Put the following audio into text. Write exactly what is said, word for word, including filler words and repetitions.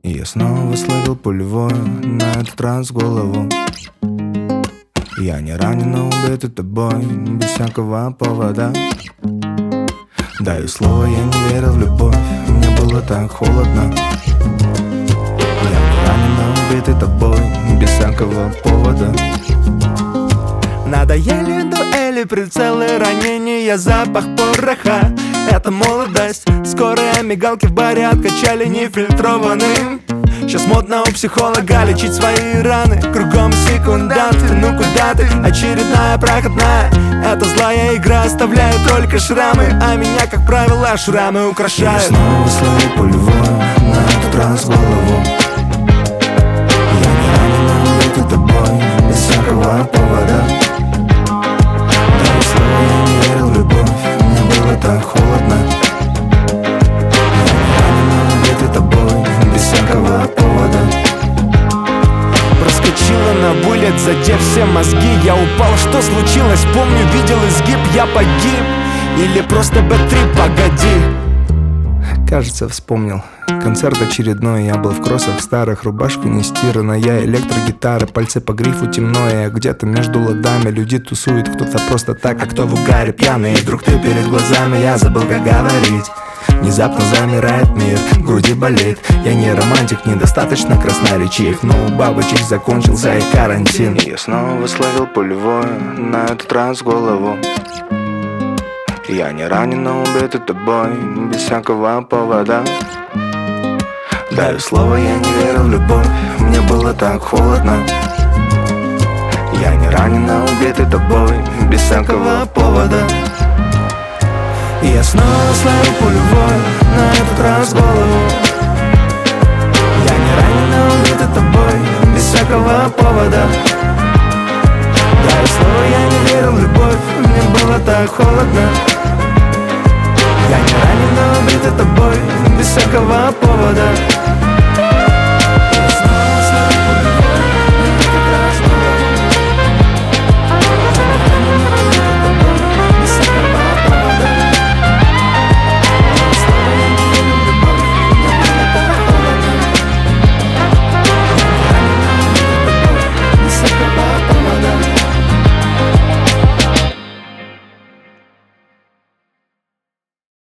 И я снова словил пулевую, на этот раз в голову. Я не ранен, но убитый тобой, без всякого повода. Даю слово, я не верил в любовь, мне было так холодно. Я не ранен, но убитый тобой, без всякого повода. Надоели дуэли, прицелы, ранения, запах пороха. Это молодость, скорые мигалки в баре откачали нефильтрованным. Сейчас модно у психолога лечить свои раны. Кругом секунданты, ну куда ты? Очередная проходная. Это злая игра оставляет только шрамы, а меня, как правило, шрамы украшают. Я снова словил пулевую, на этот раз в голову. Я не ранен, но убитый тобой, без всякого повода. Даю слово, я не верил в любовь, мне было так холодно. Я не ранен, но убитый тобой, без всякого повода. Проскочила на буллет, задев все мозги. Я упал, что случилось? Помню, видел изгиб, я погиб. Или просто бэт-трип, погоди. Кажется, вспомнил. Концерт очередной, я был в кроссах старых, рубашка не стиранная, электрогитара, пальцы по грифу темно. Я где-то между ладами, люди тусуют, кто-то просто так, а кто в угаре пьяный. И вдруг ты перед глазами, я забыл, как говорить. Внезапно замирает мир, в груди болит. Я не романтик, недостаточно красноречив, но у бабочек закончился и карантин. И я снова словил пулевую, на этот раз в голову. Я не ранен, но убитый тобой, без всякого повода. Даю слово, я не верил в любовь, мне было так холодно. Я не ранен, но убитый тобой, без всякого повода. И я снова словил пулевой, на этот раз в голову. Я не ранен, но убитый тобой, без всякого повода. Даю слово, я не верил в любовь, мне было так холодно. Я не ранен, но убитый тобой, без всякого повода.